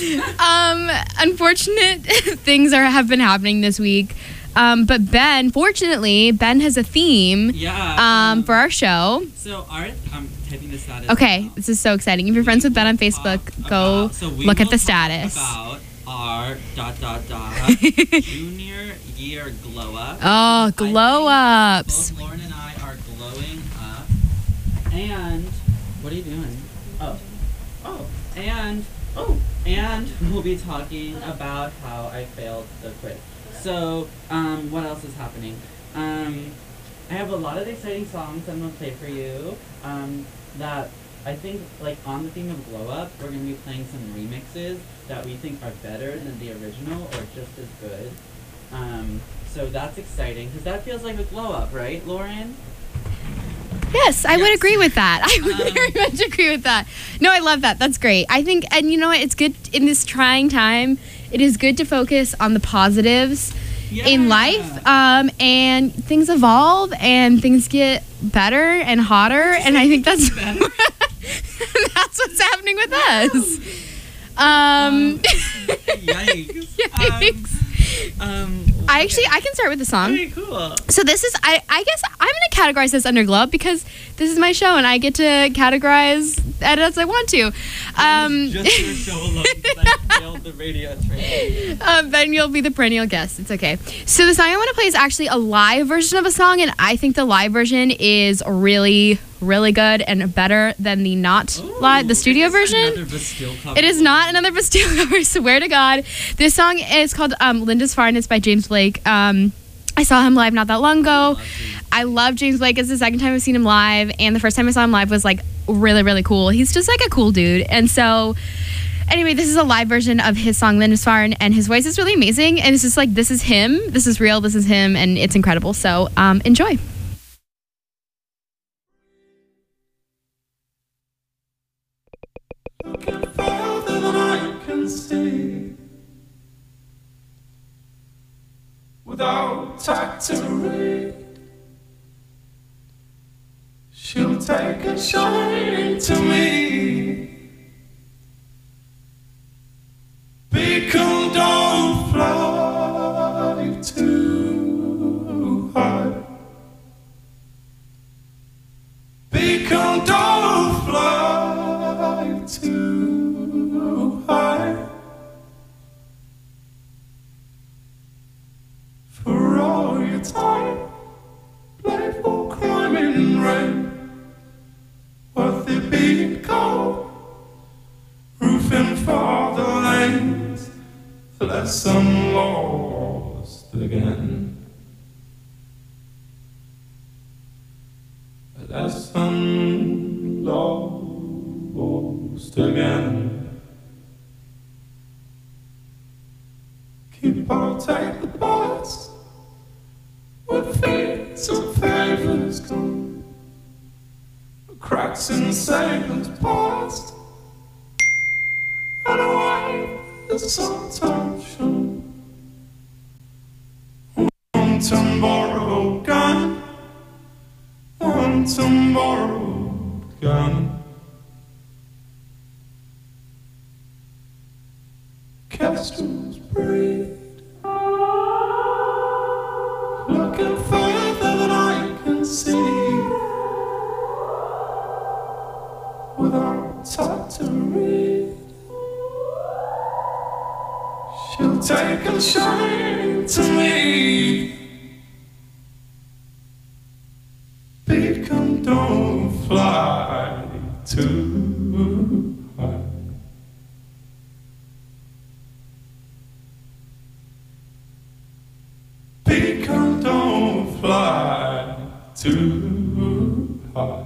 Unfortunate things have been happening this week. But fortunately, Ben has a theme for our show. So I'm typing the status. Okay, this is so exciting. If you're friends with Ben on Facebook, go look at the status. About our ... junior year glow up. Oh, glow ups. Both Lauren and I are glowing up. And what are you doing? And we'll be talking about how I failed the quiz. So, what else is happening? I have a lot of exciting songs I'm gonna play for you. That I think, like, on the theme of Glow Up, we're gonna be playing some remixes that we think are better than the original or just as good. So that's exciting because that feels like a glow up, right, Lauren? Yes, I would agree with that. I would very much agree with that. No, I love that. That's great. I think, and you know what? It's good in this trying time. It is good to focus on the positives in life. And things evolve and things get better and hotter. And I think that's that's what's happening with us. Yikes. Yikes. I can start with the song. Okay, cool. So this is, I guess I'm going to categorize this under glow up because this is my show and I get to categorize it as I want to. Just your show alone because I failed the radio training. Ben, you'll be the perennial guest. It's okay. So the song I want to play is actually a live version of a song, and I think the live version is really, really good and better than the the studio version. It is not another Bastille cover. I swear to God. This song is called Linda's Far, and it's by James Blake. I saw him live not that long ago. I love James Blake. It's the second time I've seen him live, and the first time I saw him live was like really, really cool. He's just like a cool dude. And so anyway, this is a live version of his song Linda's Far, and his voice is really amazing, and it's just like, this is him, this is real, this is him, and it's incredible. So enjoy. Looking farther than I can see, without tact to read, she'll take a shine to me. Beacon, don't fly too high. Beacon, don't fly too high. For all your time, playful climbing rain, worth it being cold, roofing for the lanes, less I'm lost again. Less I'm lost again. Keep on take the bus, with feet and favors come, cracks in sailors past, and away the sometimes shown. One tomorrow gun, one tomorrow gun. Kestrels breathe, looking further than I can see, without time to read, she'll take and shine to me. Beacon, don't fly too high. Beacon, don't fly too high.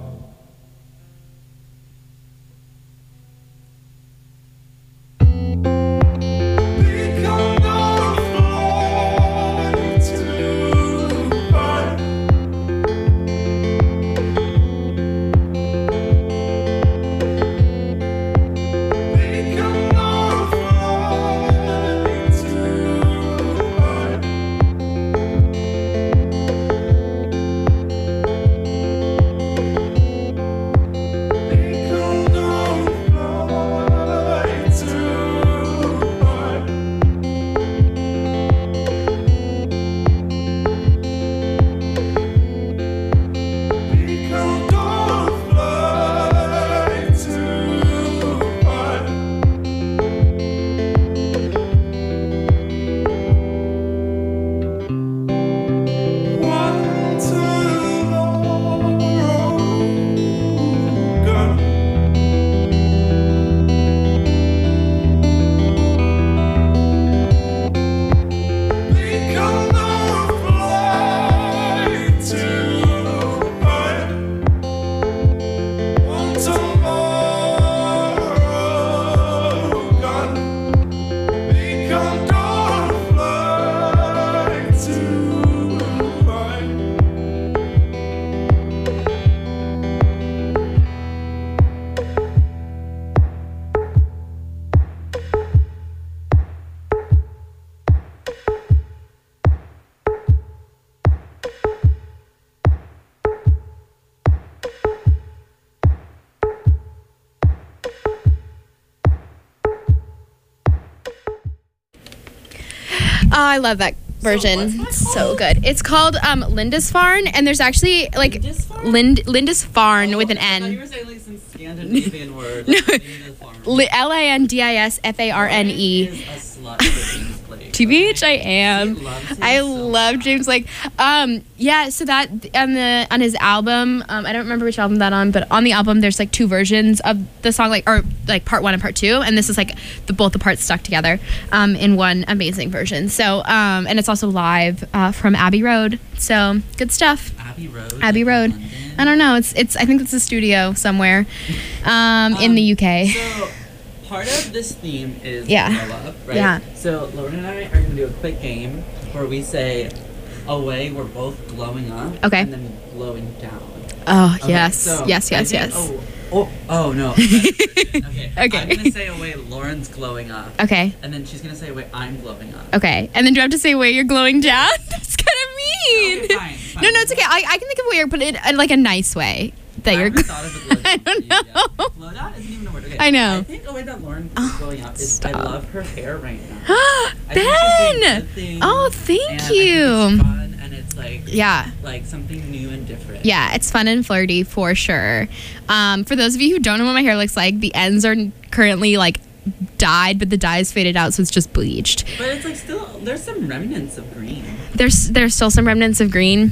I love that version. what's that So called? good. It's called Lindisfarne, and there's actually like Lindisfarne? Lindisfarne with an I thought you N. were saying like some Scandinavian word. No. Like Lindisfarne. Lindisfarne. Is a slut for James Blake. TBH, I am. He loves him I so love much. James Blake. Yeah. So that on his album, I don't remember which album that on, but on the album there's like two versions of the song, like part 1 and part 2, and this is like both the parts stuck together in one amazing version. So and it's also live from Abbey Road. So good stuff. Abbey Road. Abbey like Road. in London? I don't know. It's I think it's a studio somewhere in the UK. So part of this theme is Yeah. glow up, right? Yeah. So Lauren and I are gonna do a quick game where we say a way we're both glowing up. Okay. And then glowing down. Oh Okay, yes, so yes, I yes, think- yes. Oh no. Okay. Okay. I'm gonna say a way Lauren's glowing up. Okay. And then she's gonna say a way I'm glowing up. Okay. And then do I have to say wait you're glowing down? That's kind of mean. Okay, fine. No, it's okay. I can think of a way you're putting it in like a nice way that I you're. haven't thought of it. I don't know. Glow down isn't even a word. Okay. I know. I think a way that Lauren is glowing up is I stop. love her hair right now. I think she's doing Ben. good things, Oh, and thank I think you. it's fun, and it's like Yeah. like something new and different. Yeah, it's fun and flirty for sure. For those of you who don't know what my hair looks like, the ends are currently like dyed, but the dye is faded out, so it's just bleached. But it's like still there's some remnants of green. There's still some remnants of green.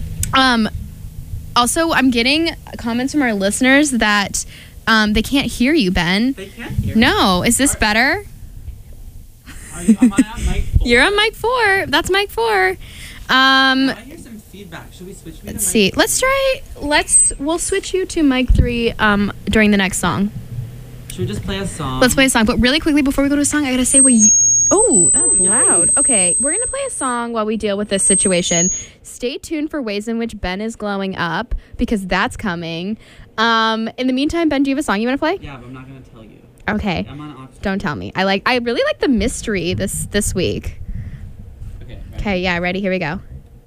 Also, I'm getting comments from our listeners that they can't hear you, Ben. They can't hear. No, is this better? Am I on mic 4? You're on mic 4. That's mic 4. I hear some feedback. Should we switch? Me Let's to see. mic Let's 3? try. We'll switch you to mic 3 during the next song. Should we just play a song? Let's play a song. But really quickly before we go to a song, I gotta say what you. Oh, that's Oh, yay. loud. Okay, we're gonna play a song while we deal with this situation. Stay tuned for ways in which Ben is glowing up because that's coming. In the meantime, Ben, do you have a song you want to play? Yeah, but I'm not gonna tell you. Okay, I'm on Oxford. don't tell me. I really like the mystery this week. Okay. Ready? Okay, yeah, ready? Here we go.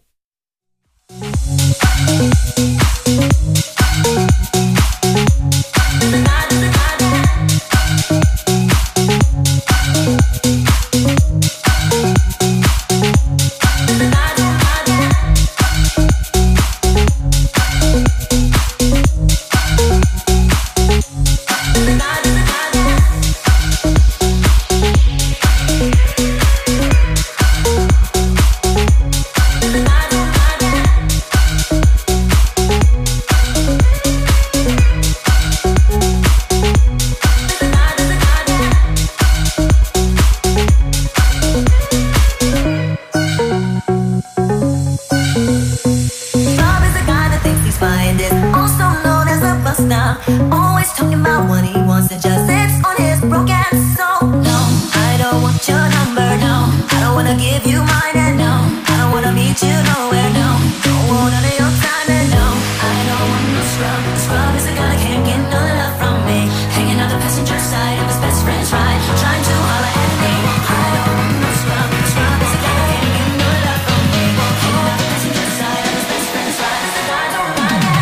Bob is a guy that thinks he's fine, is also known as a buster. Always talking about what he wants and just sits on his broken soul. No, I don't want your number, no. I don't wanna give you mine, and no, I don't wanna meet you nowhere, no. Don't want none of your time, and no, I don't want no scrub. The scrub is a guy that can't get no love from me. Hanging out the passenger side of his best friend's ride, trying to holler at me. I don't want no scrub. The scrub is a guy that can't get no love from me. Hanging out the passenger side of his best friend's ride, is a guy I don't mind that.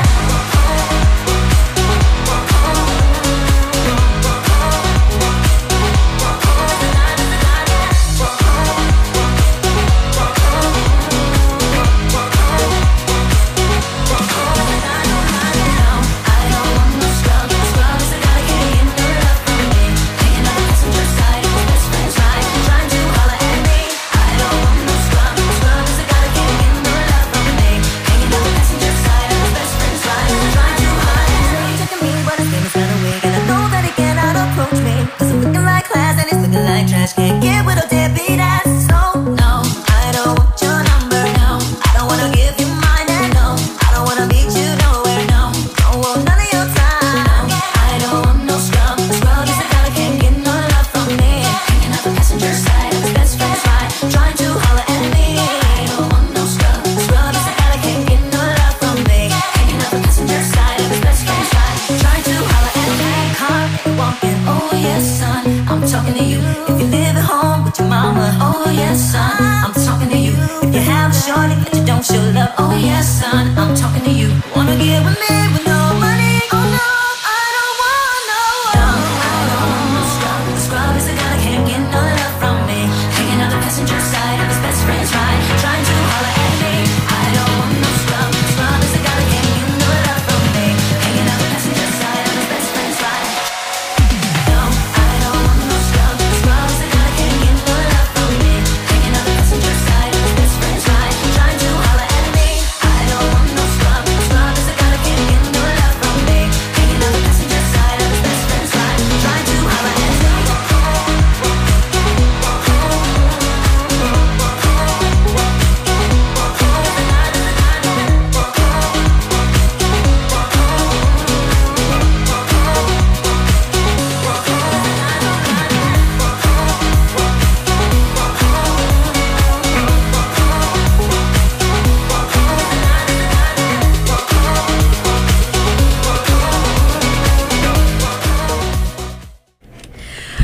Can't get with a deadbeat ass. So no, I don't want your number. No, I don't wanna give you mine. And no, I don't wanna meet you nowhere. No, don't want none of your time. I don't want no scrub. The scrub is a guy that can't get no love from me. Hanging out the passenger side of his best friend's ride, trying to holler at me. I don't want no scrub. The scrub is a guy that can't get no love from me. Hanging out the passenger side of his best friend's ride, trying to holler at me. Car walking, oh yes son, I'm talking to you. If you live at home with your mama, oh yes son, I'm talking to you. If you have a shorty that you don't show love, oh yes son, I'm talking to you. Wanna get with me with no money? Oh no, I don't want no. No, I don't want no scrub. The scrub is a guy that can't get no love from me. Hanging out the passenger side of his best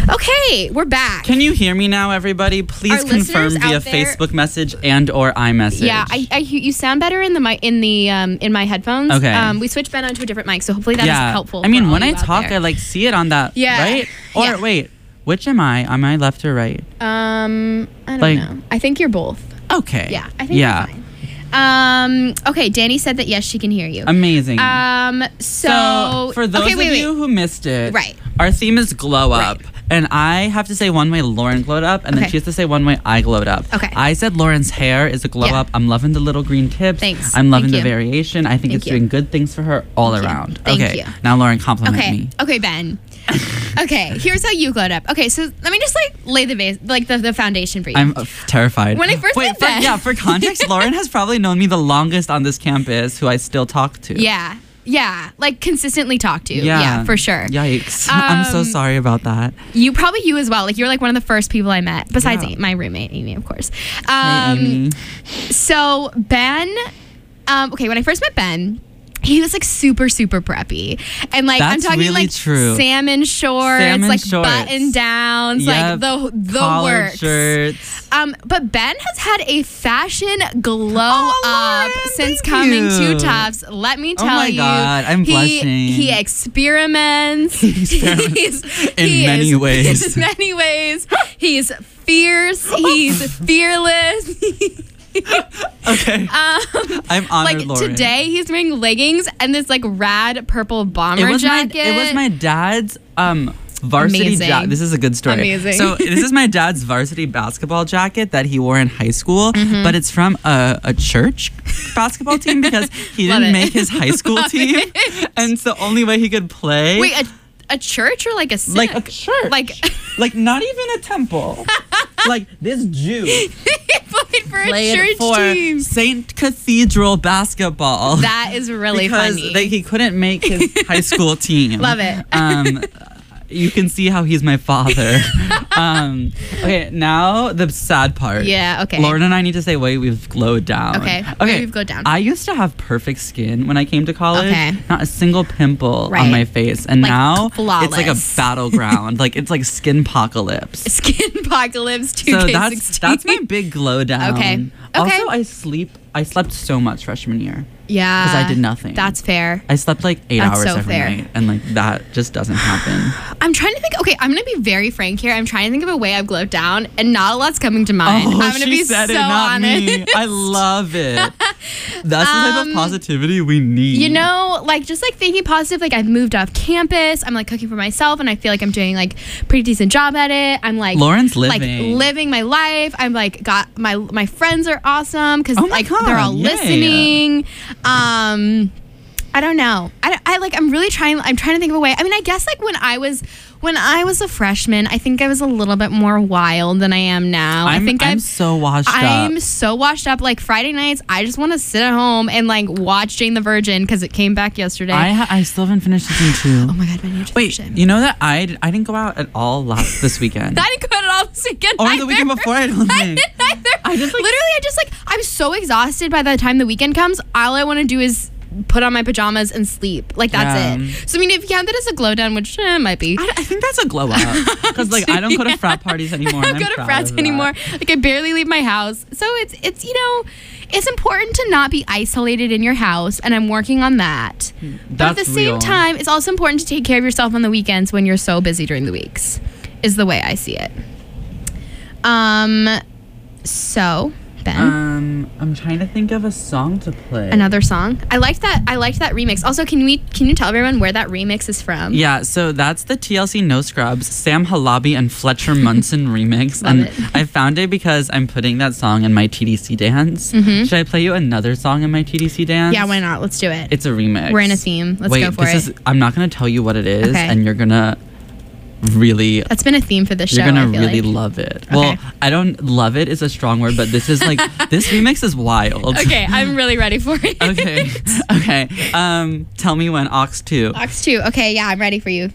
Okay, we're back. Can you hear me now, everybody? Please Our confirm listeners via out there- Facebook message and or iMessage. Yeah, you sound better in the mic in my headphones. Okay. We switched Ben onto a different mic, so hopefully that is helpful. I mean, for all when I you out talk, there. I like see it on that. Yeah. Right? Or Yeah. wait, which am I? Am I left or right? I don't like- know. I think you're both. Okay. Yeah, I think you're fine. Okay, Danny said that yes, she can hear you. Amazing. So for those okay, of you who missed it, Right. our theme is glow up. Right. And I have to say one way Lauren glowed up, and then Okay. she has to say one way I glowed up. Okay. I said Lauren's hair is a glow Yeah. up. I'm loving the little green tips. Thanks. I'm loving Thank the you. variation. I think Thank it's you. doing good things for her all Thank you. around. Thank okay. you. Now Lauren, compliment Okay. me. Okay, Ben. Okay, here's how you glowed up. Okay, so let me just like lay the base, like the foundation for you. I'm terrified. When I first met Ben- for context, Lauren has probably known me the longest on this campus, who I still talk to. yeah, like consistently talk to. Yeah, for sure. Yikes. I'm so sorry about that. You as well. Like you're like one of the first people I met, besides Yeah. my roommate Amy, of course. Hey, Amy. So Ben, okay, when I first met Ben, he was like super preppy, and like I'm That's talking really like true. salmon shorts, like shorts. button downs, Yep. like the Collared works. shirts. But Ben has had a fashion glow Oh, up Lauren, since thank coming you. to Tufts. Let me tell Oh my you, God, I'm blushing. He experiments. In many ways. In many ways, he's fierce. He's fearless. Okay. I'm honored, Like Lauren. today, he's wearing leggings and this like rad purple bomber jacket. it was my dad's varsity Amazing. jacket. This is a good story. Amazing. So this is my dad's varsity basketball jacket that he wore in high school, Mm-hmm. but it's from a church basketball team because he Love didn't it. make his high school Love team, it. and it's the only way he could play. Wait, a church or like a synod? like a church, like not even a temple. Like this Jew he played for a played church for team. Saint Cathedral basketball. That is really because funny. he couldn't make his high school team. Love it. You can see how he's my father. Okay, now the sad part. Yeah, okay. Lauren and I need to say why we've glowed down. Okay, why we've glowed down. I used to have perfect skin when I came to college. Okay. Not a single pimple Right. on my face. And Like, now flawless. it's like a battleground. Like it's like skin apocalypse. Skin Apocalypse 2K16. So that's my big glow down. Okay. Also, I slept so much freshman year. Yeah. Because I did nothing. That's fair. I slept like 8 That's hours so every fair. night, and like that just doesn't happen. I'm trying to think. Okay, I'm gonna be very frank here. I'm trying to think of a way I've glowed down, and not a lot's coming to mind. I'm gonna she be said so it, not honest. me. I love it. That's the type of positivity we need. You know, like just like thinking positive. Like I've moved off campus. I'm like cooking for myself, and I feel like I'm doing like pretty decent job at it. I'm like Lauren's like living. living my life. I'm like got my friends are awesome because Oh my like God, they're all yay. listening. I don't know. I like I'm trying to think of a way. I mean, I guess like when I was a freshman, I think I was a little bit more wild than I am now. I'm so washed up. I'm so washed up. Like Friday nights, I just want to sit at home and like watch Jane the Virgin because it came back yesterday. I still haven't finished season 2. Oh my god, man, you have to Wait, finish it. you know that I didn't go out at all this weekend. I didn't go at all this weekend. or the either. weekend before, I don't I think. didn't either. I just, like- literally, I'm so exhausted by the time the weekend comes. All I want to do is put on my pajamas and sleep. Like that's Yeah. it. So I mean, if you count that as a glow down, which might be. I think that's a glow up because like I don't go to frat parties anymore. I and don't I'm go to proud frats of that. anymore. Like I barely leave my house. So it's you know, it's important to not be isolated in your house, and I'm working on that. But at the That's same real. time, it's also important to take care of yourself on the weekends when you're so busy during the weeks. Is the way I see it. So Ben, I'm trying to think of a song to play. another song. I liked that remix. Also, can you tell everyone where that remix is from? Yeah, so that's the TLC No Scrubs, Sam Halabi and Fletcher Munson remix. Love and it. I found it because I'm putting that song in my TDC dance. Should I play you another song in my TDC dance? Mm-hmm. Yeah, why not? Let's do it. It's a remix. We're in a theme. Let's Wait, go for it. I'm not going to tell you what it is, Okay. and you're going to really... That's been a theme for this show. You're gonna I feel really like. love it. Okay. Well, I don't love it is a strong word, but this is like this remix is wild. Okay, I'm really ready for it. Okay. Okay. Tell me when Ox 2. Ox 2. Okay, yeah, I'm ready for you.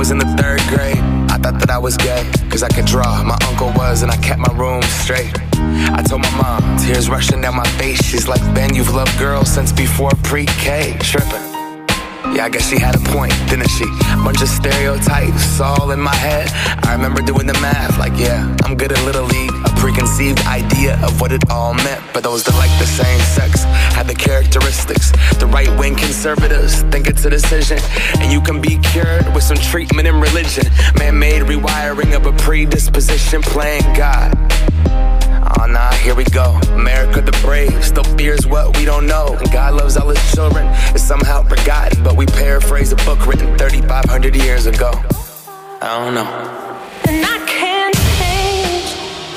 was in the 3rd grade. I thought that I was gay, cause I could draw. My uncle was, and I kept my room straight. I told my mom, tears rushing down my face. She's like, Ben, you've loved girls since before pre-K. Trippin'. Yeah, I guess she had a point, didn't she? Bunch of stereotypes all in my head. I remember doing the math, like, yeah, I'm good at Little League. A preconceived idea of what it all meant. But those that like the same sex had the characteristics. The right-wing conservatives think it's a decision, and you can be cured with some treatment and religion. Man-made rewiring of a predisposition, playing God. Oh nah, here we go. America the brave still fears what we don't know. And God loves all his children, it's somehow forgotten. But we paraphrase a book written 3,500 years ago. I don't know. And I can't change,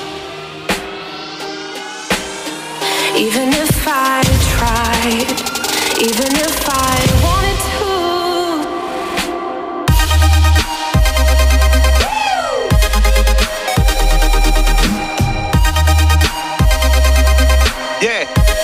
even if I tried, even if I wanted to. Yeah.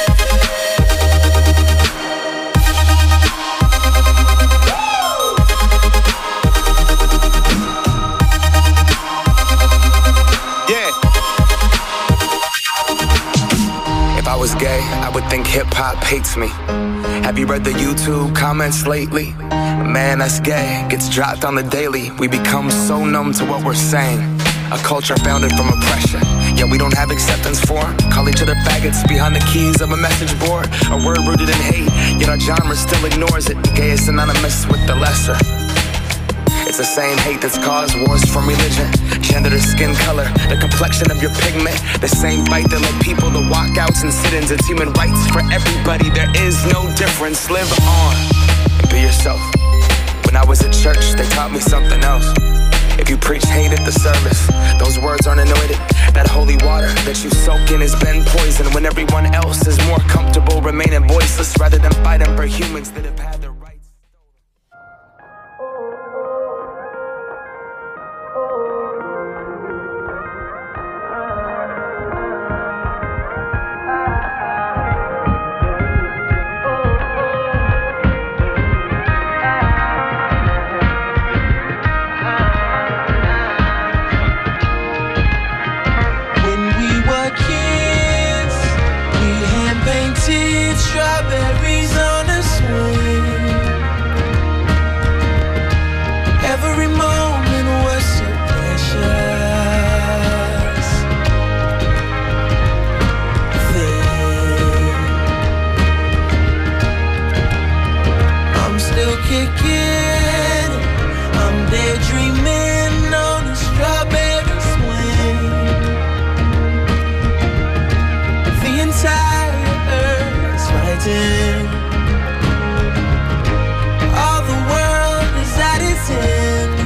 If I was gay, I would think hip-hop hates me. Have you read the YouTube comments lately? Man, that's gay, gets dropped on the daily. We become so numb to what we're saying. A culture founded from oppression, yet we don't have acceptance for. Call each other faggots behind the keys of a message board. A word rooted in hate, yet our genre still ignores it. Gay is synonymous with the lesser. It's the same hate that's caused wars from religion, gender to skin color, the complexion of your pigment. The same fight that led people to walkouts and sit-ins. It's human rights for everybody, there is no difference. Live on and be yourself. When I was at church, they taught me something else. If you preach hate at the service, those words aren't anointed. That holy water that you soak in has been poisoned. When everyone else is more comfortable remaining voiceless, rather than fighting for humans that have had their rights. Strawberries on a swing. Every moment was so precious. Then I'm still kicking. I'm daydreaming on a strawberry swing. The entire earth fighting. All the world is at its end.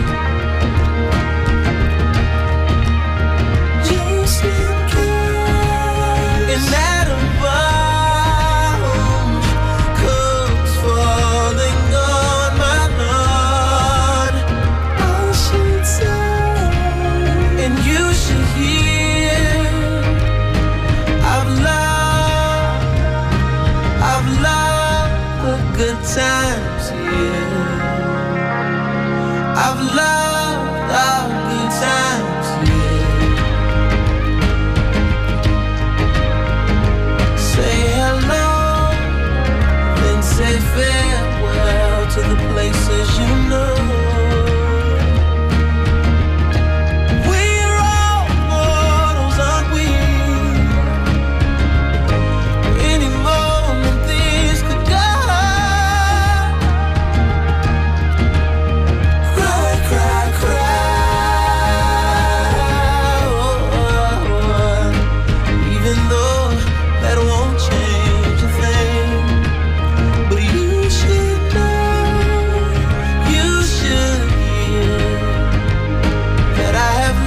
Just in case. And Adam bombs, comes falling on my lawn. I should say, and you should hear. I've loved the good times, yeah. I've loved our good times, yeah. Say hello, then say farewell to the places you know. We're all mortals, aren't we? Any moment this could go. Cry, cry, cry. Oh, even though that won't change a thing. But you should know, you should hear that I have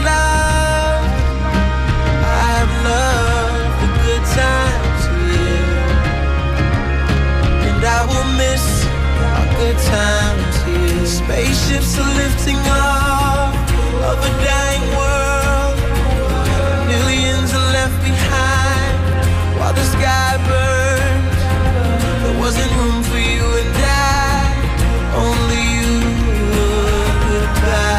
loved the good times, yeah. And I will miss our good times here. Spaceships are lifting off of a dying world. Millions are left behind while the sky burns. There wasn't room for you and I, only you. Goodbye.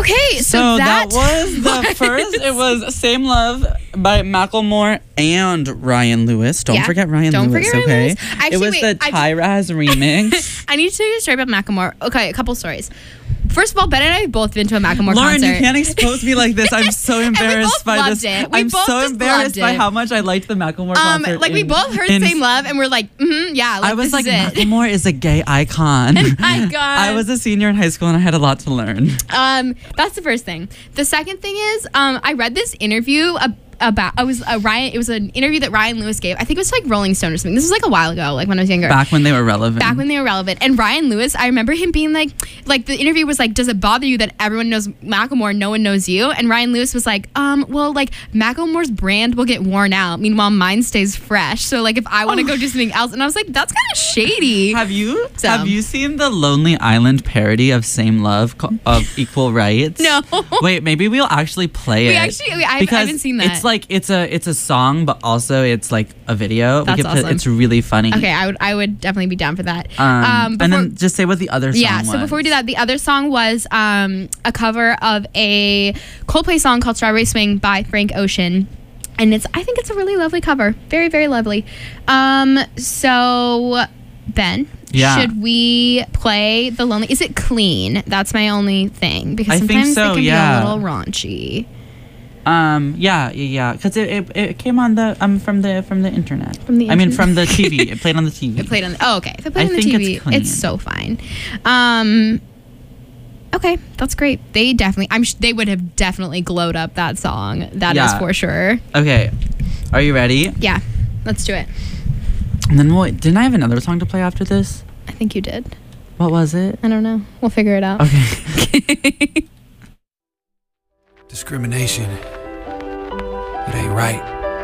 Okay, So that was the was- first. It was Same Love by Macklemore and Ryan Lewis. Don't Yeah. forget Ryan Don't Lewis, forget Ryan okay? Lewis. Actually, it was wait, the Tyraz remix. I need to tell you a story about Macklemore. Okay, a couple stories. First of all, Ben and I have both been to a Macklemore Lauren, concert. you can't expose me like this. I'm so embarrassed both by loved this. it. We I'm both so just embarrassed loved by it. how much I liked the Macklemore concert. Like we both heard Same Love and we're like, yeah. Like, I was this like, is it. Macklemore is a gay icon. My God. I was a senior in high school and I had a lot to learn. That's the first thing. The second thing is, I read this interview about it was an interview that Ryan Lewis gave. I think it was like Rolling Stone or something. This was like a while ago, like when I was younger. Back when they were relevant. Back when they were relevant. And Ryan Lewis, I remember him being like the interview was like, does it bother you that everyone knows Macklemore and no one knows you? And Ryan Lewis was like, well, like Macklemore's brand will get worn out. Meanwhile, mine stays fresh. So like if I want to go do something else, and I was like, that's kind of shady. Have you So- seen the Lonely Island parody of Same Love of Equal Rights? No. Wait, maybe we'll actually play it. I haven't seen that. It's like it's a song, but also it's like a video. That's awesome. It's really funny. Okay, I would definitely be down for that. And then just say what the other song was. So before we do that, the other song was a cover of a Coldplay song called Strawberry Swing by Frank Ocean. And I think it's a really lovely cover. Very, very lovely. So Ben, Yeah. should we play The Lonely? Is it clean? That's my only thing. Because I think sometimes so, they can yeah. be a little raunchy. Yeah, because it came on the from the internet. From the I mean, internet? from the TV. It played on the TV. It played on okay. If it played I on the think TV, it's clean. it's so fine. Okay, that's great. They definitely, they would have definitely glowed up that song. That is Yeah. for sure. Okay, are you ready? Yeah, let's do it. And then didn't I have another song to play after this? I think you did. What was it? I don't know. We'll figure it out. Okay. Discrimination. It ain't right.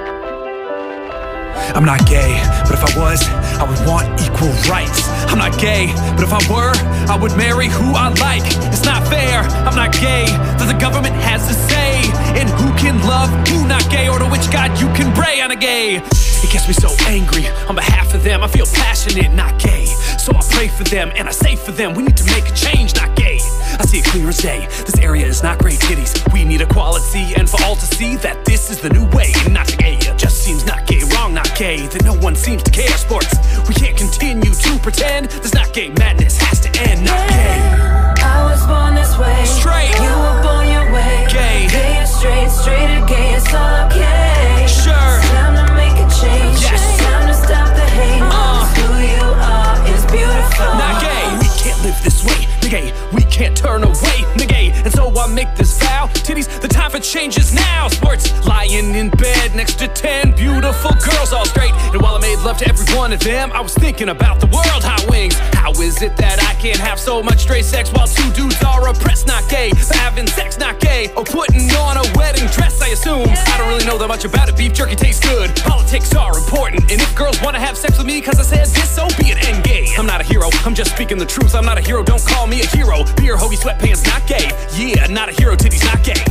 I'm not gay, but if I was, I would want equal rights. I'm not gay, but if I were, I would marry who I like. It's not fair, I'm not gay, that the government has to say in who can love, who not gay, or to which God you can pray. I'm a gay. It gets me so angry. On behalf of them, I feel passionate, not gay. So I pray for them, and I say for them, we need to make a change, not gay. I see it clear as day, this area is not great titties. We need equality, and for all to see that this is the new way. Not to gay, it just seems not gay, wrong, not gay, that no one seems to care. Sports, we can't continue to pretend this not gay madness has to end, not gay. I was born this way. Straight. You were born your way. Gay. Gay or straight or gay, it's all okay. Sure. It's time to make a change. Yes. Time to stop the hate. Who you are is beautiful. Not gay, we can't live this way, nigga. We can't turn away, nigga. And so I make this vow, titties, the time for change is now. Sports, lying in bed next to 10 beautiful girls, all straight. And while I made love to every one of them, I was thinking about the world, hot wings. How is it that I can't have so much straight sex while two dudes are oppressed? Not gay, for having sex, not gay, or putting on a wedding dress, I assume. I don't really know that much about it, beef jerky tastes good. Politics are important, and if girls wanna have sex with me cause I said this, so be it, and gay. I'm not a hero, I'm just speaking the truth. I'm not a hero, don't call me a hero. Beer, hoagie, sweatpants, not gay. Yeah, not a hero, titties, not gay.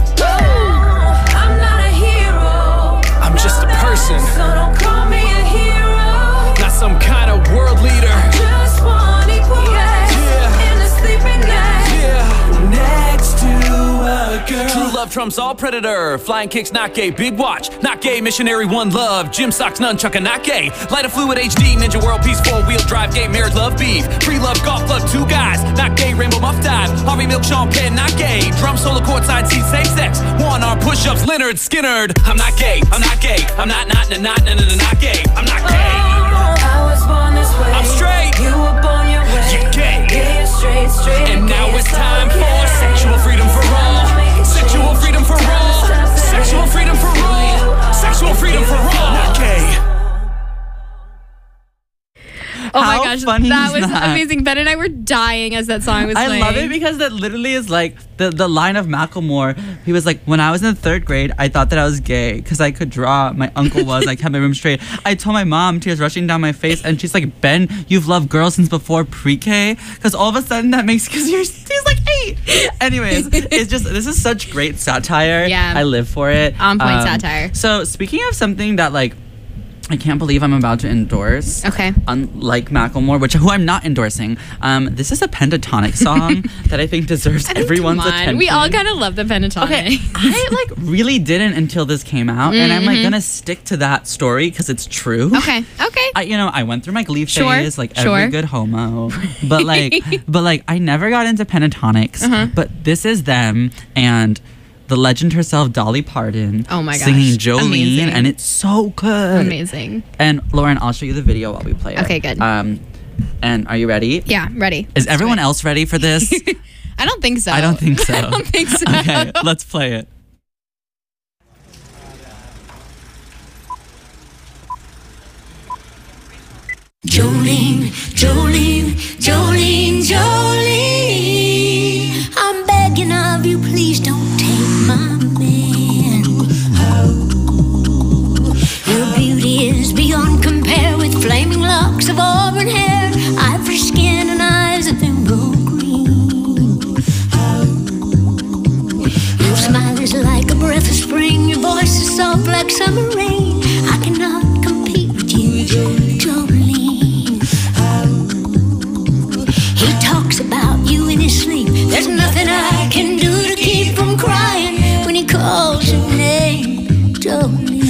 I'm not a hero. I'm just a person, So don't call me a hero. not some kind of world leader. Just want equal rights. Yeah. In the sleeping night. Yeah, next to a girl. True love trumps all predator. Flying kicks, not gay. Big watch, not gay. Missionary, one love. Gym socks, nunchucking, not gay. Light of fluid HD, Ninja World Peace, 4-wheel drive, gay. Marriage, love, beef. Free love, golf club, two guys, not gay. Rainbow muff dive. Harvey Milk, Sean Penn, not gay. Drum solo, courtside seat, safe sex. One arm push-ups, Leonard Skinnerd. I'm not gay. I'm not gay. I'm not gay. I'm not gay. I was born this way. I'm straight. You were born your way. You're gay. Gay or straight And or now gay, it's all time for okay. sexual freedom for all. Sexual freedom for all. Sexual freedom for all. Sexual freedom for all. Not gay. Oh my How gosh, funny that is was that? amazing. Ben and I were dying as that song was I playing. love it because that literally is like the line of Macklemore. He was like, when I was in the 3rd grade, I thought that I was gay because I could draw. My uncle was. I kept my room straight. I told my mom, tears rushing down my face, and she's like, Ben, you've loved girls since before pre-K? Because all of a sudden that makes, because he's like 8. Anyways, it's just, this is such great satire. Yeah. I live for it. On point satire. So speaking of something that like, I can't believe I'm about to endorse. Okay. Unlike Macklemore, who I'm not endorsing. This is a pentatonic song that I think deserves everyone's Come on. attention. We all kind of love the pentatonic. Okay, I like really didn't until this came out, and I'm like gonna stick to that story because it's true. Okay. I went through my Glee Sure, phase, like sure. every good homo, but like I never got into pentatonics. But this is them and the legend herself, Dolly Parton. Oh my gosh. Singing Jolene, Amazing. and it's so good. Amazing. And Lauren, I'll show you the video while we play it. Okay, good. And are you ready? Yeah, ready. Is everyone else ready for this? I don't think so. I don't think so. I don't think so. Okay, let's play it. Jolene, Jolene, Jolene, Jolene. I'm begging of you, please don't take my man. Your beauty is beyond compare with flaming locks of auburn hair, ivory skin and eyes of emerald green. Your smile is like a breath of spring, your voice is soft like summer rain. I cannot compete with you, Jolene. He talks about you in his sleep. There's nothing I can do to keep from crying when he calls your name, Jolene.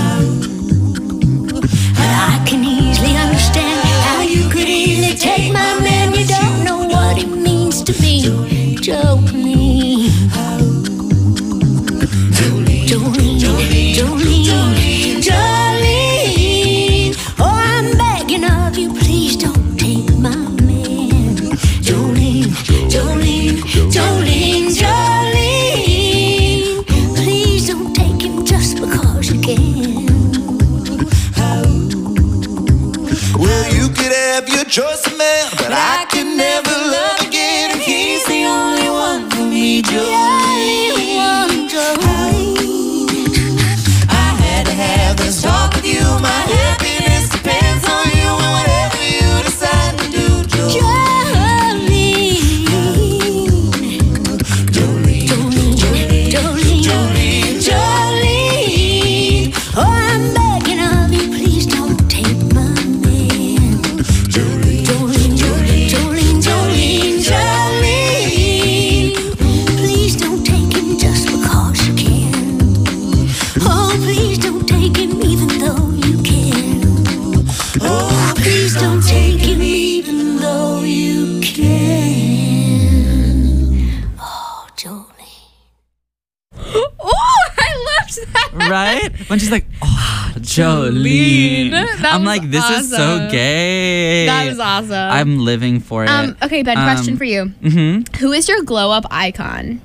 But I can easily understand how you could easily take my man. You don't know what it means to me, Jolene. Jolene, Jolene, Jolene, Jolene. Oh, I'm begging of you, please don't take my man. Jolene, Jolene, Jolene, Jolene. Please don't take him just because you can. Well, you could have your choice of man, but I could never love again. And he's the only one for me, Jolene. I had to have this talk with you. My happiness depends on you, and whatever you decide to do, Jolene. Jolene, Jolene, Jolene, Jolene. Oh, I'm begging of you, please don't take my man. Jolene, Jolene, Jolene, Jolene, Jolene. Please don't take him just because you can. Oh, please don't take him even though you can. Oh, please don't take him even though you can. Oh, Jolene. Oh, I loved that. Right? When she's like, oh, Jolene. That I'm was like, this is so awesome. gay. That was awesome. I'm living for it. Okay, Ben, question for you. Mm-hmm. Who is your glow up icon?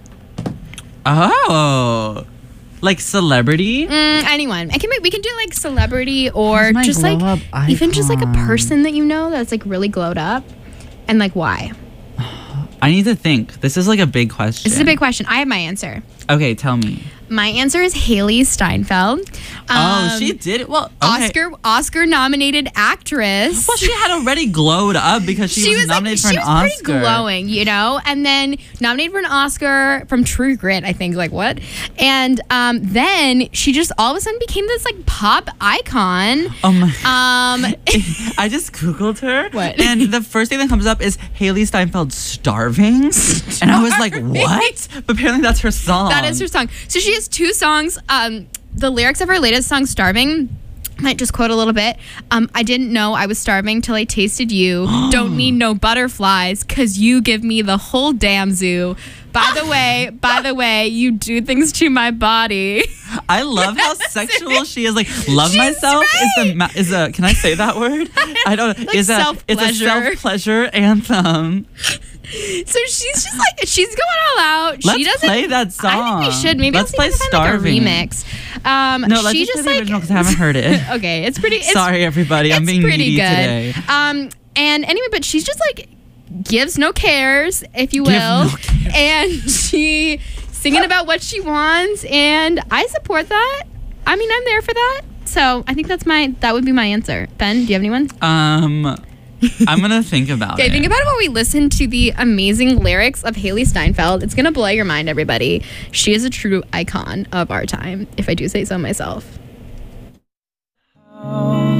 Oh. Like celebrity? Anyone. We can do like celebrity or Who's my just like glow-up even just like a icon? person that you know that's like really glowed up, and like why. I need to think. This is like a big question. This is a big question. I have my answer. Okay, tell me. My answer is Haley Steinfeld. Oh, she did it. Well, okay. Oscar nominated actress. Well, she had already glowed up because she was nominated for an Oscar. She was pretty glowing, you know, and then nominated for an Oscar from True Grit, I think. Like what? And then she just all of a sudden became this like pop icon. Oh my. I just Googled her. What? And the first thing that comes up is Haley Steinfeld starving. And I was like, what? But apparently that's her song. That is her song. So she has 2 songs. The lyrics of her latest song, Starving, might just quote a little bit. I didn't know I was starving till I tasted you. Don't need no butterflies, cause you give me the whole damn zoo. By the way, you do things to my body. I love how sexual she is. Like, love She's myself right. is a. Can I say that word? I don't. Like It's a self-pleasure anthem. So she's just like, she's going all out. Let's she doesn't play that song. I think we should. Maybe Let's I'll see if play I can find, Starving. like, a remix. No, let's she just just play the original because I haven't heard it. Okay, it's pretty. It's, Sorry, everybody. I'm it's being pretty needy good. today. And anyway, but she's just like gives no cares, if you Give will, no cares. and she singing about what she wants, and I support that. I mean, I'm there for that. So I think that would be my answer. Ben, do you have anyone? I'm gonna think about it. Okay, think about it while we listen to the amazing lyrics of Haley Steinfeld. It's gonna blow your mind, everybody. She is a true icon of our time, if I do say so myself.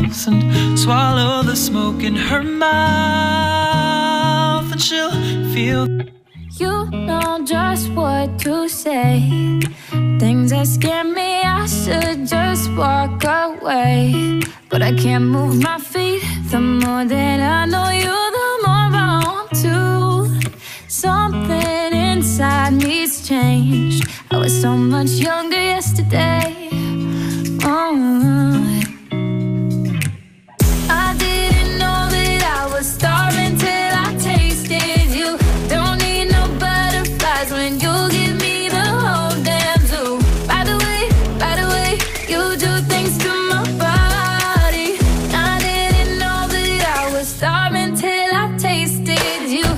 mouth and swallow the smoke in her mouth, and she'll feel. You know just what to say. Things that scare me, I should just walk away. But I can't move my feet. The more that I know you, the more I want to. Something inside me's changed. I was so much younger yesterday. I didn't know that I was starving till I tasted you. Don't need no butterflies when you give me the whole damn zoo. By the way, you do things to my body. I didn't know that I was starving till I tasted you.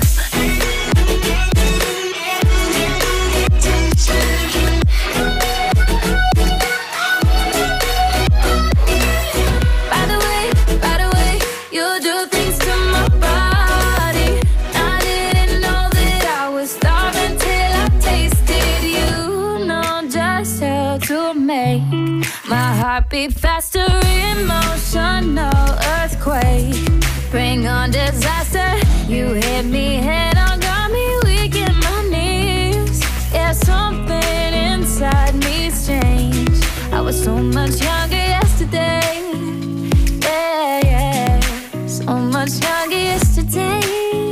By the way, you do things to my body. I didn't know that I was starving till I tasted you. Know just how to make my heart beat faster. Emotional earthquake. Bring on disaster. You hit me head on, got me weak in my knees. Yeah, something inside me's changed. I was so much younger yesterday. Yeah, so much younger yesterday.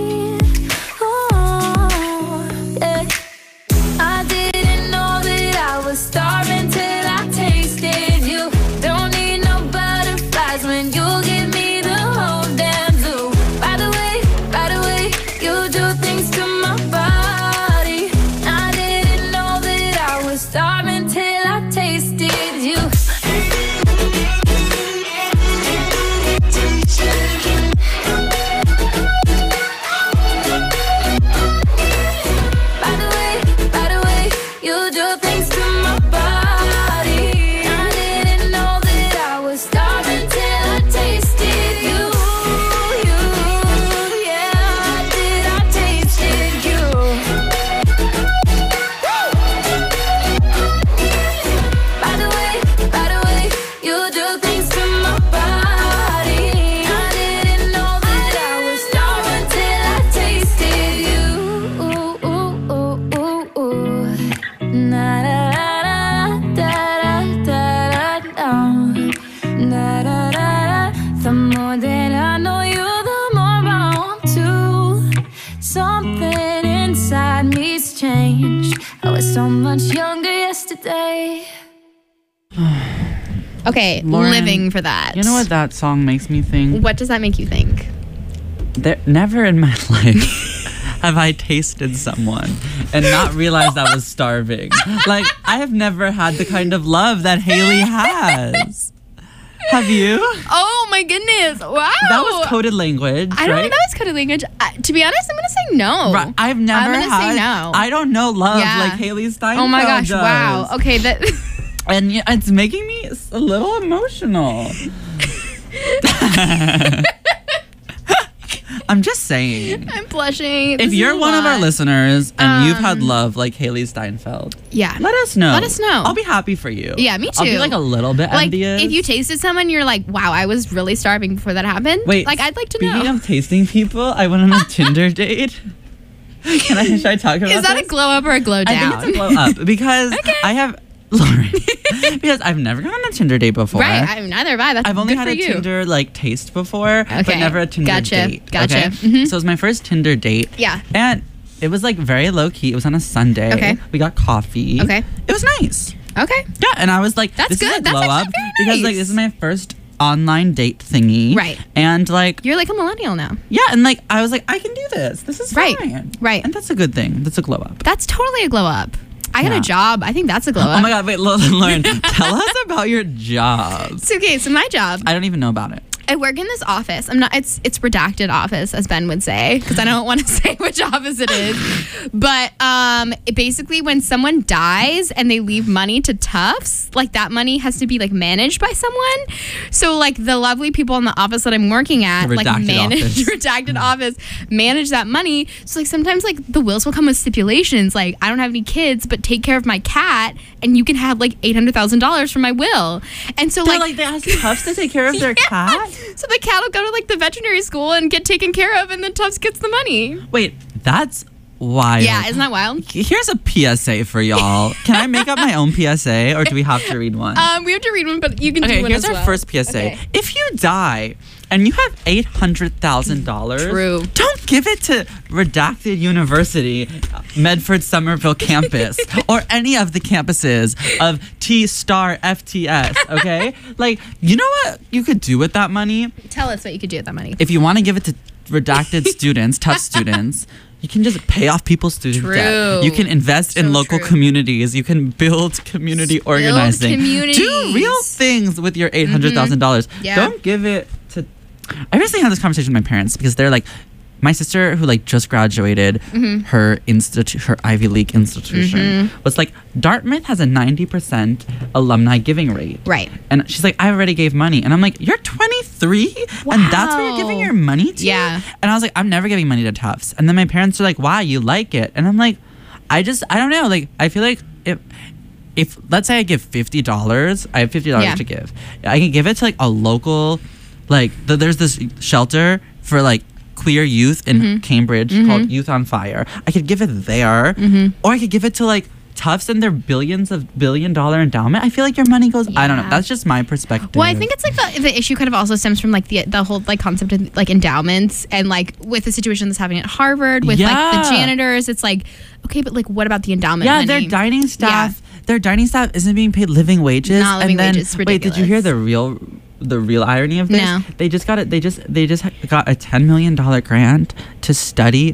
Oh, yeah. I didn't know that I was starving till I tasted you. Don't need no butterflies when you give me the whole damn zoo. By the way, you do things to my body. I didn't know that I was starving till I tasted you. By the way, you do things to my body. I didn't know that I was starving till I tasted you. Yeah, I tasted you. By the way, you do things to my body. I didn't know that I was starving till I tasted you. Na da da da da na da da da. The more that I know you, the more I want to. Something inside me's changed. I was so much younger yesterday. Okay, Lauren, living for that. You know what that song makes me think? What does that make you think? Never in my life have I tasted someone and not realized I was starving. Like, I have never had the kind of love that Haley has. Have you? Oh my goodness! Wow. That was coded language, I don't know right? if that was coded language. To be honest, I'm gonna say no. Right, I've never I'm gonna had. say no. I don't know love Yeah. like Haley Steinfeld Oh my gosh! does. Wow. Okay, that. And yeah, it's making me a little emotional. I'm just saying. I'm blushing. If This is you're a one of our lot. listeners and you've had love like Haley Steinfeld, Yeah. let us know. Let us know. I'll be happy for you. Yeah, me I'll be too. like a little bit Like, envious. if you tasted someone, you're like, wow, I was really starving before that happened. Wait, like, I'd like to speaking know. of tasting people, I went on a Tinder date. Should I talk about Is that this? a glow up or a glow I down? think it's a glow up because I have Lauren. Because I've never gone on a Tinder date before. Right. I mean, neither have I. That's I've only good had for a you. Tinder like taste before, but Okay. never a Tinder Gotcha. date. Gotcha. Okay? Mhm. So it was my first Tinder date. Yeah. And it was like very low key. It was on a Sunday. Okay. We got coffee. Okay. It was nice. Okay. Yeah, and I was like, That's this is good. a That's glow actually up very because like nice. this is my first online date thingy. Right. And like You're like a millennial now. yeah, and like I was like, I can do this. This is Right. fine. Right. And that's a good thing. That's a glow up. That's totally a glow up. I got Yeah. a job. I think that's a glow up. Oh my god, wait, Lauren, tell us about your job. It's okay. So my job. I don't even know about it. I work in this office. It's redacted office, as Ben would say, because I don't want to say which office it is. But basically, when someone dies and they leave money to Tufts, like that money has to be like managed by someone. So like the lovely people in the office that I'm working at, like manage redacted office, manage that money. So like sometimes like the wills will come with stipulations, like I don't have any kids, but take care of my cat, and you can have like $800,000 from my will. And so like they ask Tufts to take care of their cat. So the cat will go to like the veterinary school and get taken care of, and then Tufts gets the money. Wait, that's wild. Yeah, isn't that wild? Here's a PSA for y'all. Can I make up my own PSA, or do we have to read one? We have to read one, but you can do one here's as our well. first PSA. Okay. If you die and you have $800,000, True. don't give it to Redacted University, Medford Somerville campus, or any of the campuses of T-Star FTS, okay? Like, you know what you could do with that money? Tell us what you could do with that money. If you want to give it to redacted students, Tufts students, you can just pay off people's student debt. You can invest in local communities. You can build community organizing. Do real things with your $800,000. Yeah. Don't give it to... I recently had this conversation with my parents because they're like, my sister who like just graduated her Ivy League institution was like, Dartmouth has a 90% alumni giving rate. Right. And she's like, I already gave money. And I'm like, you're 23? Wow. And that's what you're giving your money to? Yeah. And I was like, I'm never giving money to Tufts. And then my parents are like, why? You like it? And I'm like, I don't know. Like, I feel like if let's say I give $50, I have $50 to give. I can give it to like a local, like, there's this shelter for like queer youth in Cambridge called Youth on Fire. I could give it there, or I could give it to like Tufts and their billion-dollar endowment. I feel like your money goes. I don't know. That's just my perspective. Well, I think it's like the issue kind of also stems from like the whole like concept of like endowments, and like with the situation that's happening at Harvard with like the janitors. It's like, okay, but like what about the endowment? Yeah, money? their dining staff. Their dining staff isn't being paid living wages. Not living wages. Ridiculous. Wait, did you hear the real irony of this? No. They just got a $10 million grant to study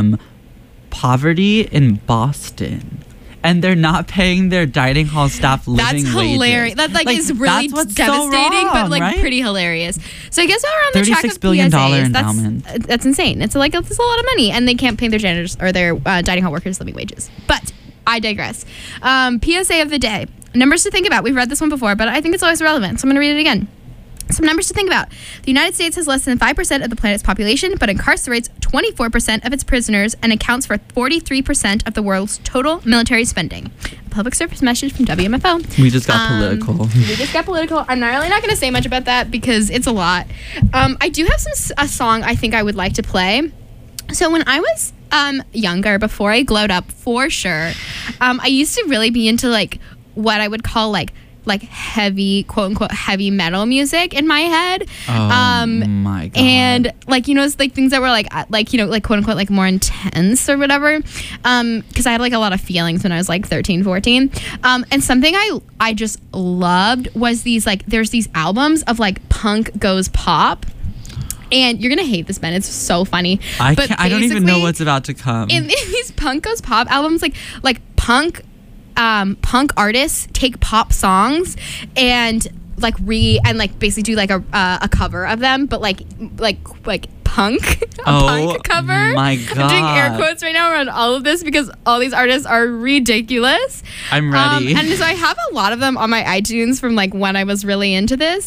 poverty in Boston. And they're not paying their dining hall staff living wages. That's hilarious. That like is really devastating, but like pretty hilarious. So I guess while we're on the track of $36 billion PSAs, endowment. That's insane. It's like it's a lot of money, and they can't pay their janitors or their dining hall workers living wages. But I digress. PSA of the day. Numbers to think about. We've read this one before, but I think it's always relevant, so I'm going to read it again. Some numbers to think about. The United States has less than 5% of the planet's population, but incarcerates 24% of its prisoners and accounts for 43% of the world's total military spending. A public service message from WMFO. We just got political. I'm not going to say much about that because it's a lot. I do have a song I think I would like to play. So when I was younger, before I glowed up, for sure, I used to really be into like what I would call like heavy, quote unquote, heavy metal music in my head. Oh my God. And like, you know, it's like things that were like, you know, like quote unquote, like more intense or whatever. Cause I had like a lot of feelings when I was like 13, 14. And something I just loved was these, like, there's these albums of like punk goes pop. And you're gonna hate this, Ben. It's so funny. I don't even know what's about to come. In these punk goes pop albums, like punk artists take pop songs and basically do like a cover of them, but like punk punk cover. My God. I'm doing air quotes right now around all of this because all these artists are ridiculous. I'm ready. And so I have a lot of them on my iTunes from like when I was really into this.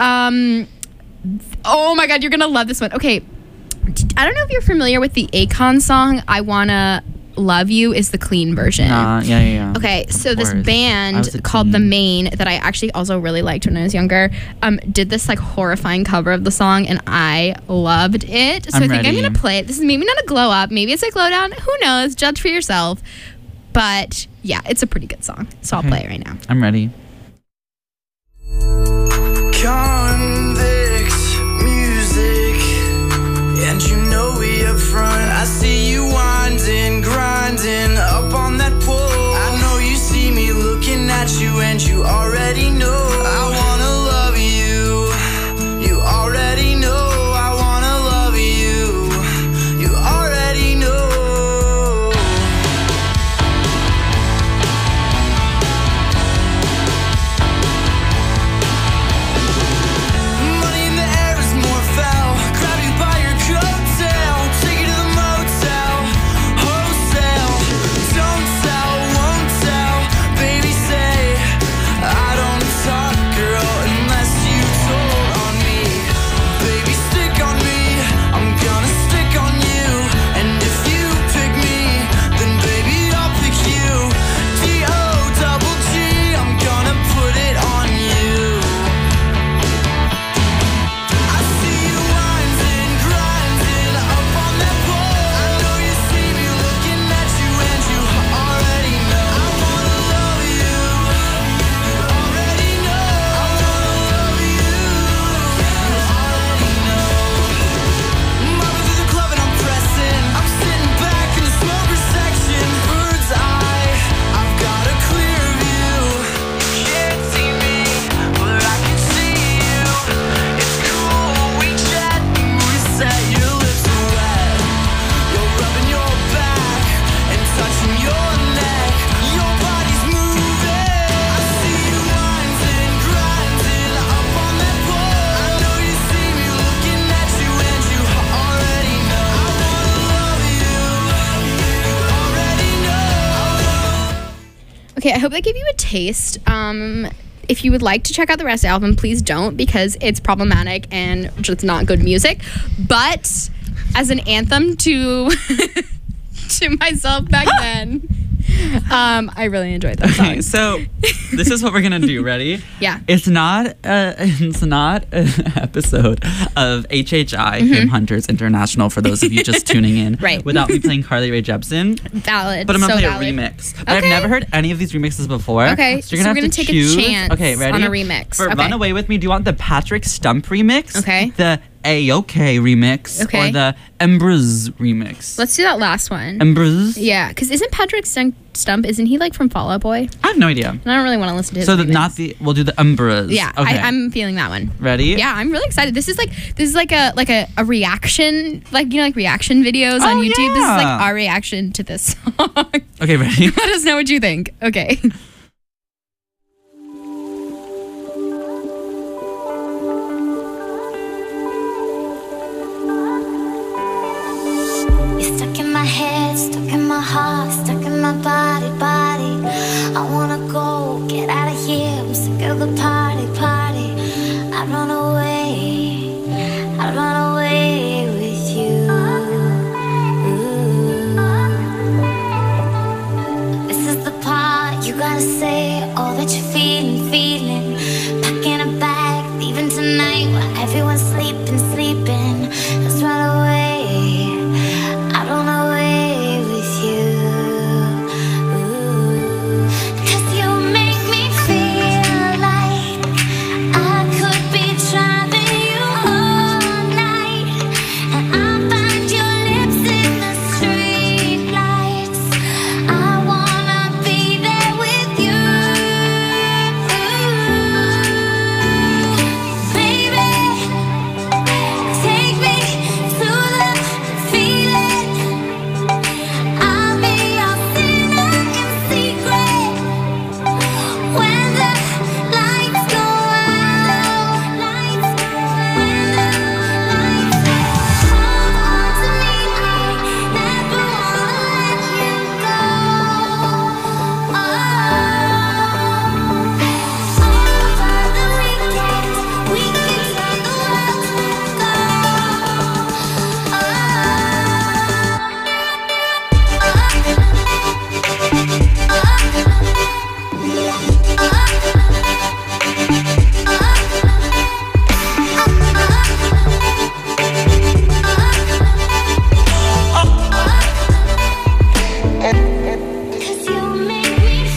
Oh my God, you're gonna love this one. Okay, I don't know if you're familiar with the Akon song "I Wanna Love You" is the clean version. Yeah. Okay, so this band called The Maine that I actually also really liked when I was younger did this like horrifying cover of the song, and I loved it. So I think I'm gonna play it. This is maybe not a glow up, maybe it's a glow down. Who knows? Judge for yourself. But yeah, it's a pretty good song. So I'll play it right now. I'm ready. Convicts music, and you know we up front. I see you winding, grinding up on that pole. I know you see me looking at you, and you already know I wanna love you. You already know I wanna love you. You already know. Money in the air is Okay, I hope that gave you a taste. If you would like to check out the rest of the album, please don't, because it's problematic and just not good music. But as an anthem to to myself back then, I really enjoyed that song. Okay, so this is what we're gonna do. Ready? Yeah. It's not an episode of HHI Hymn Hunters International for those of you just tuning in. Right. Without me playing Carly Rae Jepsen. Valid. But I'm gonna so play valid. a remix. But I've Okay. never heard any of these remixes before. Okay, So you're gonna so we're have gonna to take a choose. chance Okay, ready? on a remix. For Okay. Run Away With Me, do you want the Patrick Stump remix? Okay. The A-OK remix. Okay. Or the Embruz remix? Let's do that last one. Embruz? Yeah, because isn't Patrick Stump, isn't he like from Fall Out Boy? I have no idea. And I don't really want to listen to his So remix. we'll do the Embruz. Yeah, Okay. I'm feeling that one. Ready? Yeah, I'm really excited. This is like a reaction, like, you know, like reaction videos on Oh, YouTube. This is like yeah. our reaction to this song. Okay, ready? Let us know what you think. Okay. You're stuck in my head, stuck in my heart, stuck in my body. I wanna go, get out of here. I'm sick of the party. I'd run away with you. This is the part you gotta say all that you're feeling. Packing a bag, leaving tonight while everyone's sleeping. Let's run away. I'd run away with you. 'Cause you make me feel like I could be driving you all night, and I'll find your lips in the street lights. I wanna be there with you, baby. Take me to the feeling. I'll be your sinner in secret. When the lights go out, hold on to me. I never wanna let you go. Over the weekend, we can turn the world to Cause you make me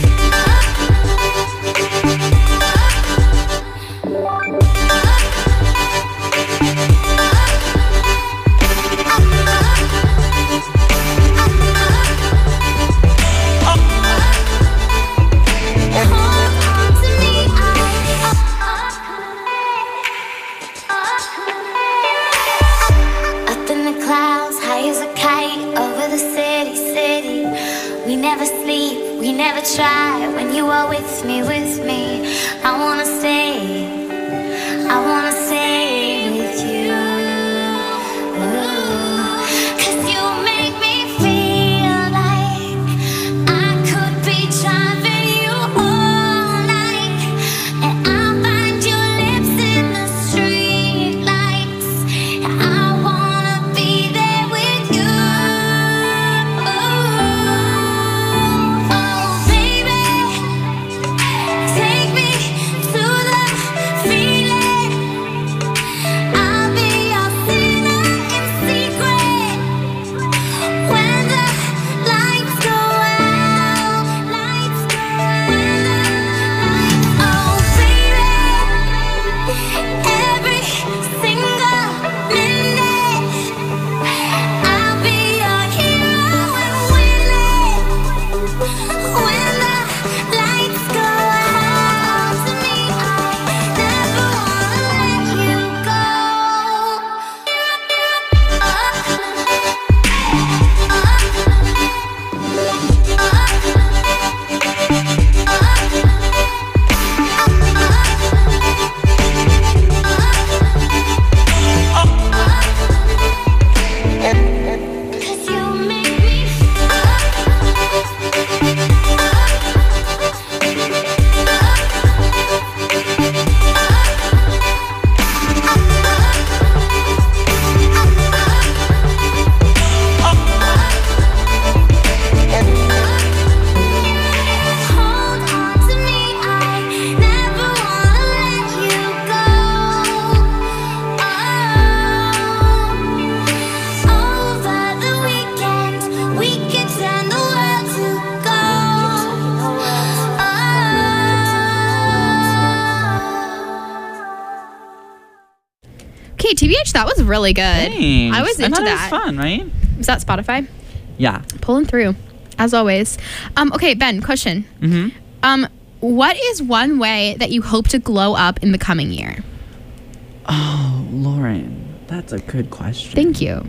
hold on to me. Up in the clouds, high as a kite, over the city. We never sleep, we never try. When you are with me, I wanna stay with you. 'Cause you make me feel like I could be driving you all night, and I'll find your lips in the street lights. I wanna be there with you. Oh, baby, take me to the feeling. TBH, that was really good. Thanks. I was into thought that. It was fun, right? Was that Spotify? Yeah. Pulling through, as always. Okay, Ben, question. Mm-hmm. What is one way that you hope to glow up in the coming year? Oh, Lauren, that's a good question. Thank you.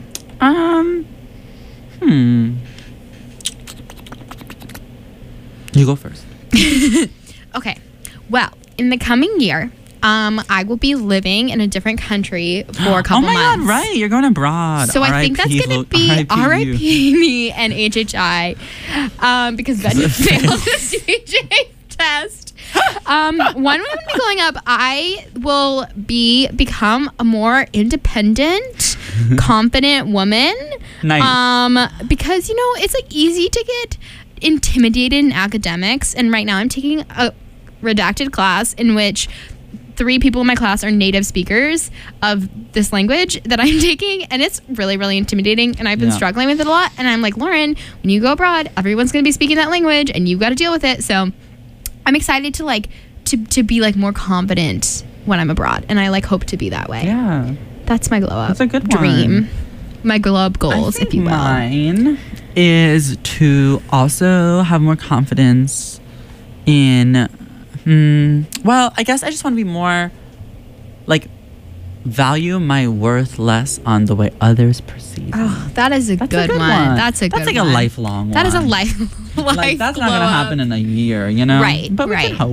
You go first. Okay. Well, in the coming year, I will be living in a different country for a couple months. Oh my God, right. You're going abroad. So I think that's going to be RIP me and HHI because Ben failed the CJ test. One way I'm going to be going up, I will become a more independent, confident woman. Nice. Because, you know, it's like easy to get intimidated in academics. And right now I'm taking a redacted class in which 3 people in my class are native speakers of this language that I'm taking, and it's really, really intimidating, and I've been struggling with it a lot. And I'm like, Lauren, when you go abroad, everyone's going to be speaking that language, and you've got to deal with it. So I'm excited to like to be like more confident when I'm abroad, and I like hope to be that way. Yeah, that's my glow up. That's a good dream. one. My glow up goals, if you will. Mine is to also have more confidence in. Well, I guess I just want to be more, like, value my worth less on the way others perceive me. Oh, that is That's good one. That's a good one. That's like a lifelong one. That is a life Like, that's not glow going to up. happen in a year, you know? Right, But we right. can hope.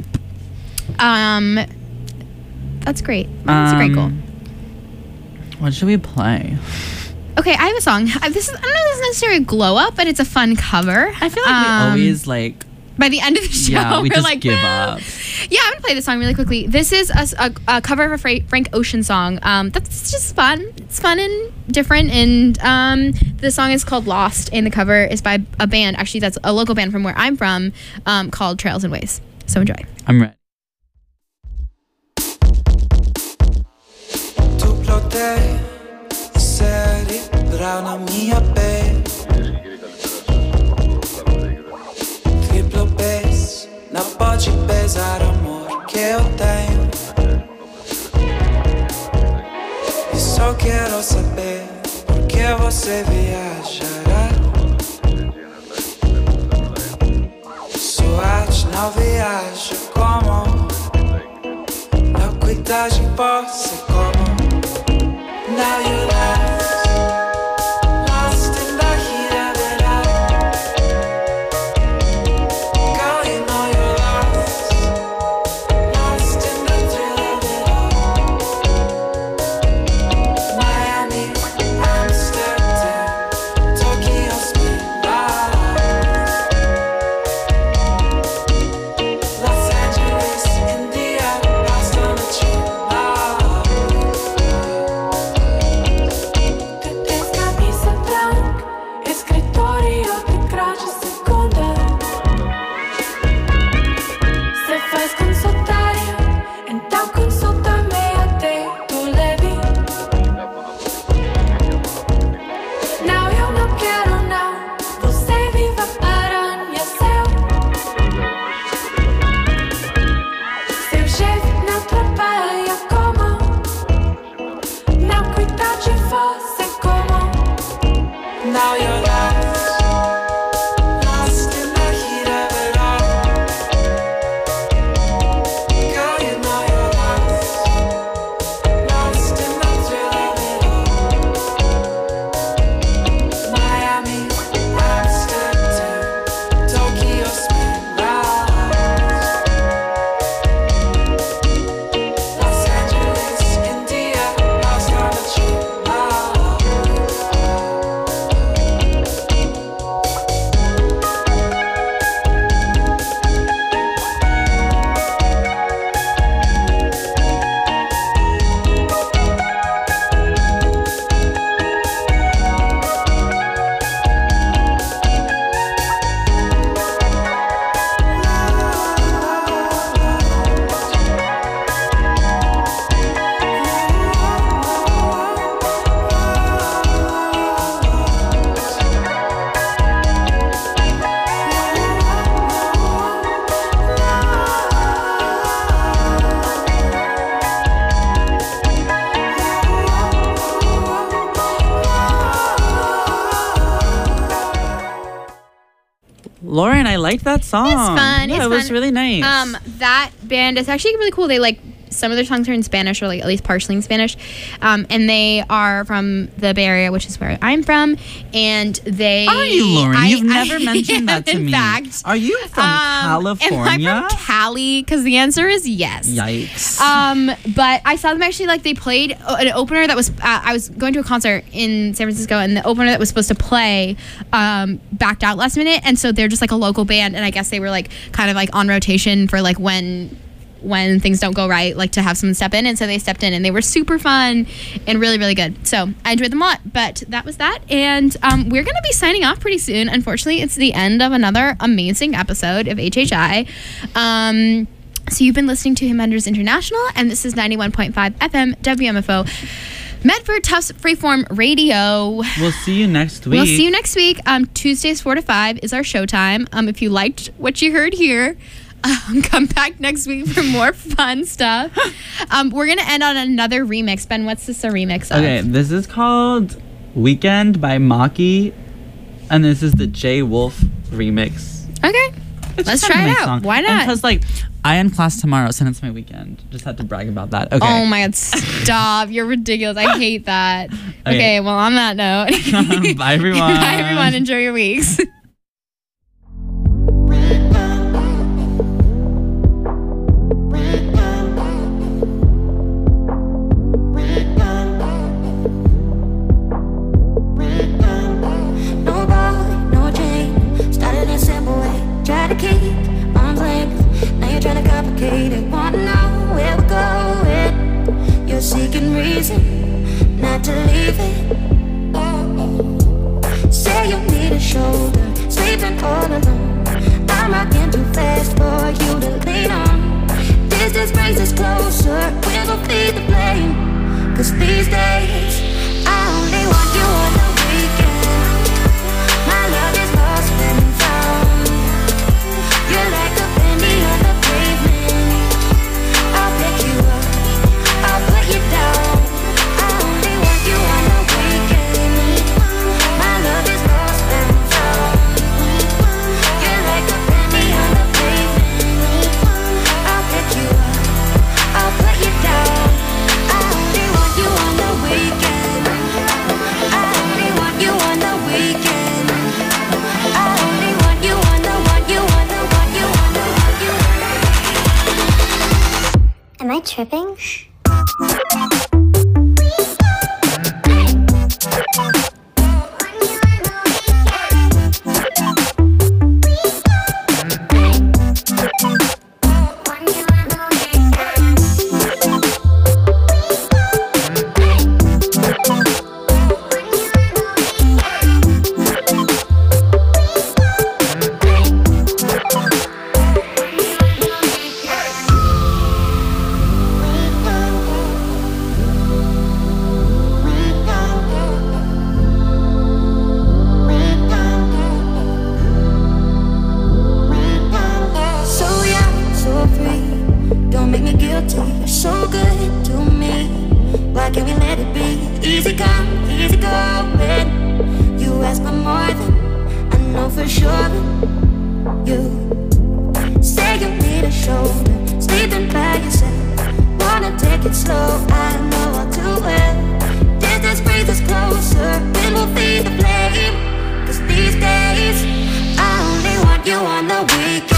That's great. That's a great goal. What should we play? Okay, I have a song. I don't know if this is necessarily a glow up, but it's a fun cover. I feel like we always, like... By the end of the show, we we're just like, give "Well." up. Yeah, I'm gonna play this song really quickly. This is a cover of a Frank Ocean song. That's just fun. It's fun and different. And the song is called "Lost," and the cover is by a band. Actually, that's a local band from where I'm from, called Trails and Ways. So enjoy. I'm ready. Duplo te seri pra na minha pele. Triplo vez não pode pesar amor que eu tenho. E só quero saber por que você viajará. Sorte não viaja como não cuidar de você como. Now you're lost in the heat of it all. Girl, you know you're lost in the thrill of it all. Miami, Amsterdam, Tokyo, Spain, Los Angeles, India, lost on a train. I liked that song. It's fun. Yeah, It's it was fun. really nice. That band is actually really cool. They like some of their songs are in Spanish, or like at least partially in Spanish, and they are from the Bay Area, which is where I'm from. And they Are you, Lauren? You've never mentioned that to in me. fact, Are you from California? Am I from Cali? Because the answer is yes. Yikes. But I saw them actually, like, they played an opener that was, I was going to a concert in San Francisco, and the opener that was supposed to play backed out last minute, and so they're just like a local band, and I guess they were like kind of like on rotation for like when things don't go right, like to have someone step in, and so they stepped in, and they were super fun and really, really good. So I enjoyed them a lot. But that was that, and we're gonna be signing off pretty soon. Unfortunately, it's the end of another amazing episode of HHI. So you've been listening to Himmenders International, and this is 91.5 FM WMFO. Medford Tufts Freeform Radio. We'll see you next week. We'll see you next week. Tuesdays 4 to 5 is our showtime. If you liked what you heard here, come back next week for more fun stuff. We're going to end on another remix. Ben, what's this a remix of? Okay, this is called Weekend by Maki, and this is the J Wolf remix. Okay. It's Let's just try a it nice out. song. Why not? Because, like, I am class tomorrow, so it's my weekend. Just had to brag about that. Okay. Oh my God, stop. You're ridiculous. I hate that. Okay, well, on that note. Bye, everyone. Bye, everyone. Enjoy your weeks. No ball, no chain. Started in a simple way. Try to keep arm's length. Now you're trying to complicate it. Wanna know where we're going. You're seeking reason not to leave it. Say you need a shoulder, sleeping all alone. I'm rocking too fast for you to lean on. Distance brings us closer. We'll go feed the flame. 'Cause these days I only want you on the weekend. My love is lost and found. You're like a penny on the pavement. I'll pick you up, I'll put you down. I only want you on the weekend. My love is lost and found. You're like a penny on the pavement. I'll pick you up, I'll put you down. I only want you on the weekend. I only want you on the weekend. I only want you on the Am I tripping? So good to me. Why can't we let it be? Easy come, easy going. You ask for more than I know for sure. You say you need a shoulder, sleeping by yourself. Wanna take it slow, I know I'll do well. Distance brings us closer, then we'll feed the flame. 'Cause these days I only want you on the weekend.